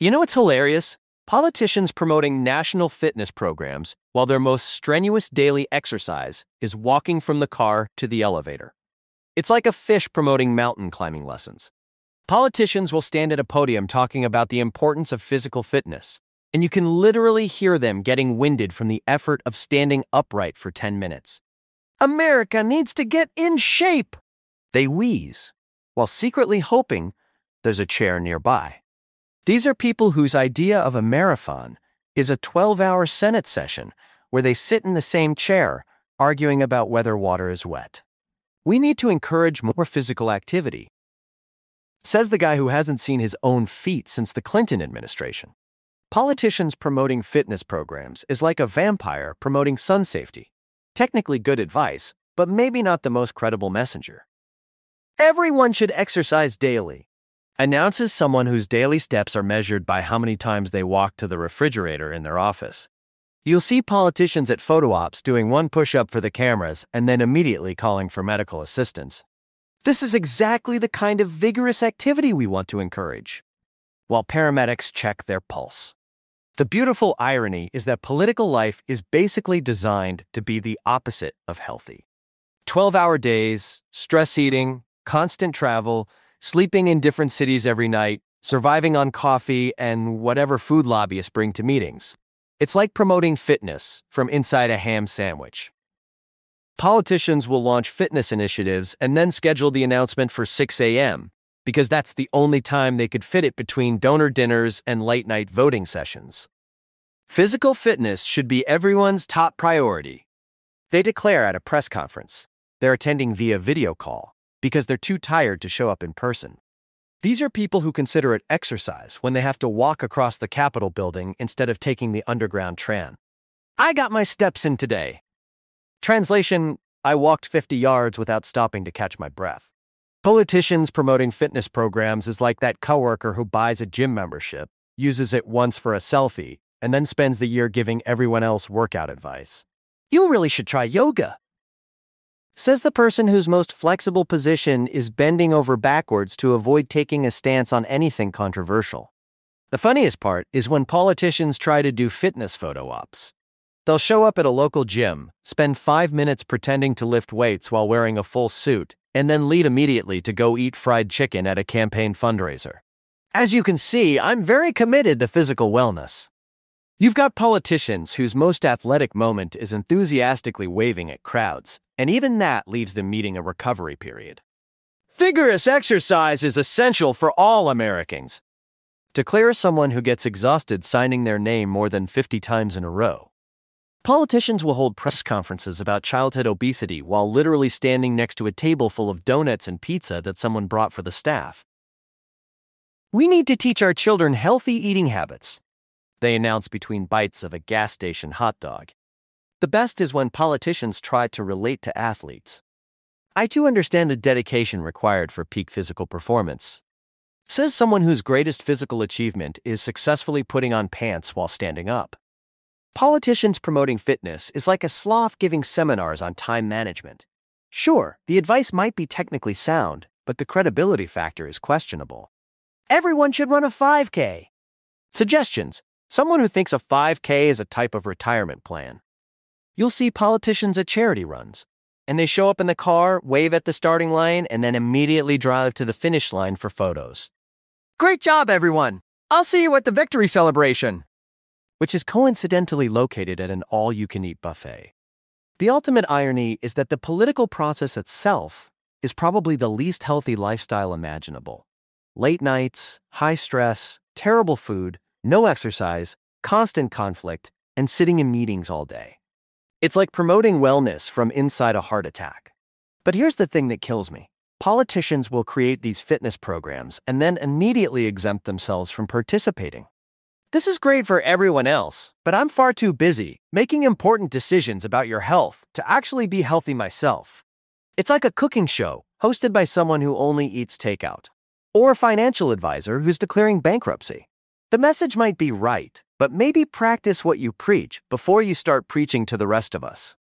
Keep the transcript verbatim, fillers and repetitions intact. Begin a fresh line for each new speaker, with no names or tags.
You know what's hilarious? Politicians promoting national fitness programs while their most strenuous daily exercise is walking from the car to the elevator. It's like a fish promoting mountain climbing lessons. Politicians will stand at a podium talking about the importance of physical fitness, and you can literally hear them getting winded from the effort of standing upright for ten minutes. America needs to get in shape! They wheeze, while secretly hoping there's a chair nearby. These are people whose idea of a marathon is a twelve-hour Senate session where they sit in the same chair, arguing about whether water is wet. We need to encourage more physical activity, says the guy who hasn't seen his own feet since the Clinton administration. Politicians promoting fitness programs is like a vampire promoting sun safety. Technically good advice, but maybe not the most credible messenger. Everyone should exercise daily, announces someone whose daily steps are measured by how many times they walk to the refrigerator in their office. You'll see politicians at photo ops doing one push-up for the cameras and then immediately calling for medical assistance. This is exactly the kind of vigorous activity we want to encourage, while paramedics check their pulse. The beautiful irony is that political life is basically designed to be the opposite of healthy. twelve-hour days, stress eating, constant travel, sleeping in different cities every night, surviving on coffee, and whatever food lobbyists bring to meetings. It's like promoting fitness from inside a ham sandwich. Politicians will launch fitness initiatives and then schedule the announcement for six a.m. because that's the only time they could fit it between donor dinners and late-night voting sessions. Physical fitness should be everyone's top priority, they declare at a press conference. They're attending via video call because they're too tired to show up in person. These are people who consider it exercise when they have to walk across the Capitol building instead of taking the underground tram. I got my steps in today. Translation, I walked fifty yards without stopping to catch my breath. Politicians promoting fitness programs is like that coworker who buys a gym membership, uses it once for a selfie, and then spends the year giving everyone else workout advice. You really should try yoga, says the person whose most flexible position is bending over backwards to avoid taking a stance on anything controversial. The funniest part is when politicians try to do fitness photo ops. They'll show up at a local gym, spend five minutes pretending to lift weights while wearing a full suit, and then leave immediately to go eat fried chicken at a campaign fundraiser. As you can see, I'm very committed to physical wellness. You've got politicians whose most athletic moment is enthusiastically waving at crowds, and even that leaves them needing a recovery period. Vigorous exercise is essential for all Americans, declares someone who gets exhausted signing their name more than fifty times in a row. Politicians will hold press conferences about childhood obesity while literally standing next to a table full of donuts and pizza that someone brought for the staff. We need to teach our children healthy eating habits, they announce between bites of a gas station hot dog. The best is when politicians try to relate to athletes. I too understand the dedication required for peak physical performance, says someone whose greatest physical achievement is successfully putting on pants while standing up. Politicians promoting fitness is like a sloth giving seminars on time management. Sure, the advice might be technically sound, but the credibility factor is questionable. Everyone should run a five K. Suggestions: someone who thinks a five K is a type of retirement plan. You'll see politicians at charity runs, and they show up in the car, wave at the starting line, and then immediately drive to the finish line for photos. Great job, everyone! I'll see you at the victory celebration, which is coincidentally located at an all-you-can-eat buffet. The ultimate irony is that the political process itself is probably the least healthy lifestyle imaginable. Late nights, high stress, terrible food, no exercise, constant conflict, and sitting in meetings all day. It's like promoting wellness from inside a heart attack. But here's the thing that kills me. Politicians will create these fitness programs and then immediately exempt themselves from participating. This is great for everyone else, but I'm far too busy making important decisions about your health to actually be healthy myself. It's like a cooking show hosted by someone who only eats takeout, or a financial advisor who's declaring bankruptcy. The message might be right, but maybe practice what you preach before you start preaching to the rest of us.